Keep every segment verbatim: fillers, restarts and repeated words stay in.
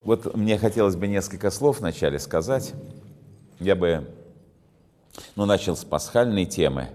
Вот мне хотелось бы несколько слов вначале сказать. Я бы ну, начал с пасхальной темы.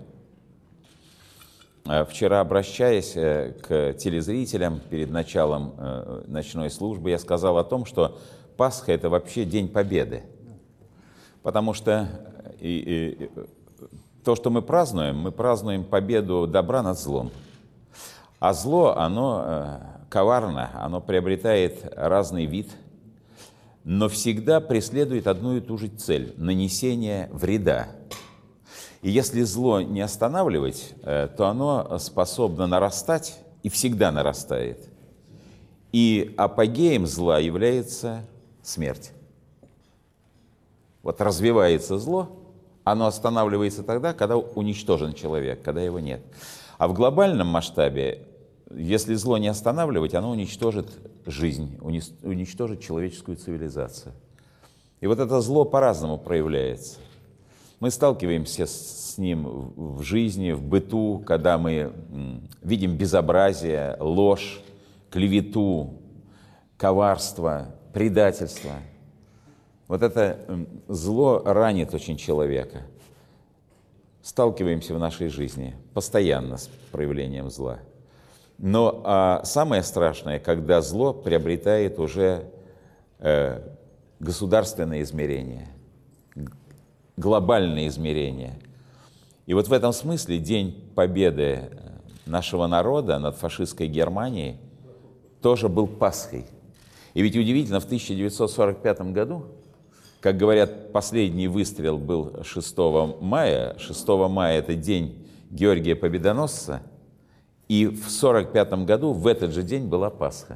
Вчера, обращаясь к телезрителям перед началом ночной службы, я сказал о том, что Пасха – это вообще День Победы. Потому что и, и, то, что мы празднуем, мы празднуем победу добра над злом. А зло, оно коварно, оно приобретает разный вид, но всегда преследует одну и ту же цель – нанесение вреда. И если зло не останавливать, то оно способно нарастать и всегда нарастает. И апогеем зла является смерть. Вот развивается зло, оно останавливается тогда, когда уничтожен человек, когда его нет. А в глобальном масштабе, если зло не останавливать, оно уничтожит жизнь, уничтожит человеческую цивилизацию. И вот это зло по-разному проявляется. Мы сталкиваемся с ним в жизни, в быту, когда мы видим безобразие, ложь, клевету, коварство, предательство. Вот это зло ранит очень человека. Сталкиваемся в нашей жизни постоянно с проявлением зла. Но а самое страшное, когда зло приобретает уже э, государственное измерение, глобальное измерение. И вот в этом смысле День Победы нашего народа над фашистской Германией тоже был Пасхой. И ведь удивительно, в тысяча девятьсот сорок пятом году, как говорят, последний выстрел был шестого мая. шестого мая – это день Георгия Победоносца. И в сорок пятом году, в этот же день, была Пасха.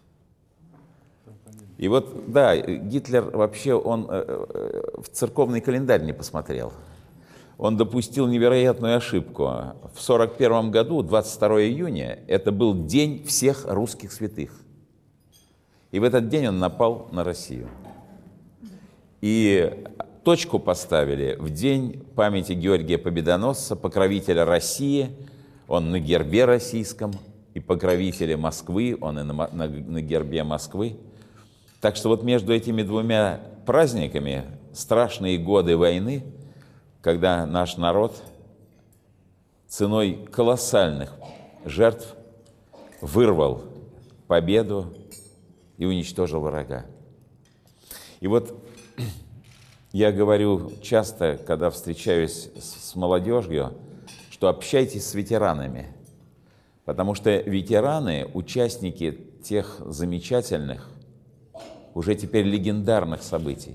И вот, да, Гитлер вообще, он в церковный календарь не посмотрел. Он допустил невероятную ошибку. В сорок первом году, двадцать второго июня, это был день всех русских святых. И в этот день он напал на Россию. И точку поставили в день памяти Георгия Победоносца, покровителя России. Он на гербе российском, и покровителя Москвы, он и на, на, на гербе Москвы. Так что вот между этими двумя праздниками страшные годы войны, когда наш народ ценой колоссальных жертв вырвал победу и уничтожил врага. И вот я говорю часто, когда встречаюсь с молодежью, что общайтесь с ветеранами, потому что ветераны, участники тех замечательных, уже теперь легендарных событий.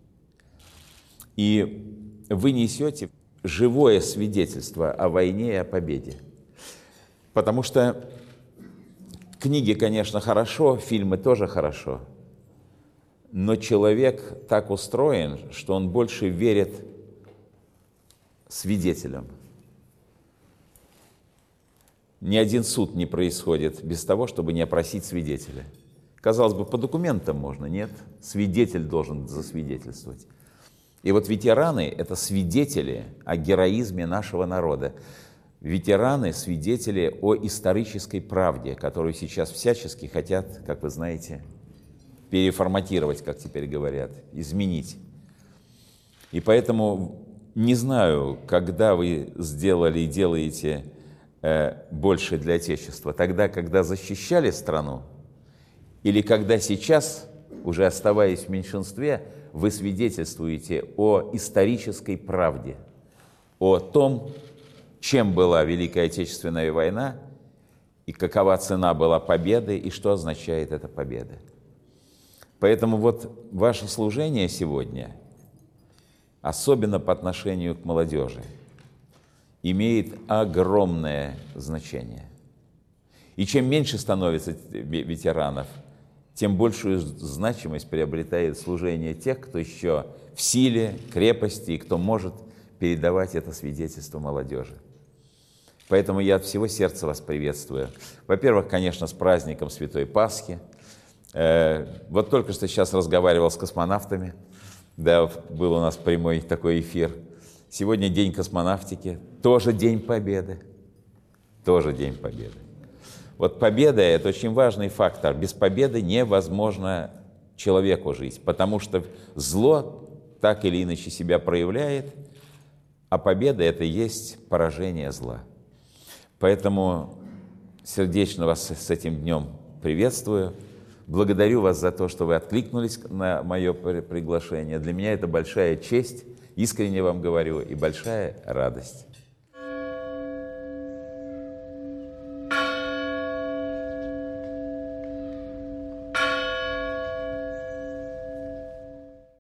И вы несете живое свидетельство о войне и о победе. Потому что книги, конечно, хорошо, фильмы тоже хорошо, но человек так устроен, что он больше верит свидетелям. Ни один суд не происходит без того, чтобы не опросить свидетеля. Казалось бы, по документам можно, нет? Свидетель должен засвидетельствовать. И вот ветераны – это свидетели о героизме нашего народа. Ветераны – свидетели о исторической правде, которую сейчас всячески хотят, как вы знаете, переформатировать, как теперь говорят, изменить. И поэтому не знаю, когда вы сделали и делаете э, больше для Отечества, тогда, когда защищали страну, или когда сейчас, уже оставаясь в меньшинстве, вы свидетельствуете о исторической правде, о том, чем была Великая Отечественная война, и какова цена была победы, и что означает эта победа. Поэтому вот ваше служение сегодня, особенно по отношению к молодежи, имеет огромное значение. И чем меньше становится ветеранов, тем большую значимость приобретает служение тех, кто еще в силе, крепости, и кто может передавать это свидетельство молодежи. Поэтому я от всего сердца вас приветствую. Во-первых, конечно, с праздником Святой Пасхи. Вот только что сейчас разговаривал с космонавтами, да, был у нас прямой такой эфир. Сегодня День космонавтики, тоже День Победы, тоже День Победы. Вот победа – это очень важный фактор. Без победы невозможно человеку жить, потому что зло так или иначе себя проявляет, а победа – это и есть поражение зла. Поэтому сердечно вас с этим днем приветствую. Благодарю вас за то, что вы откликнулись на мое приглашение. Для меня это большая честь, искренне вам говорю, и большая радость.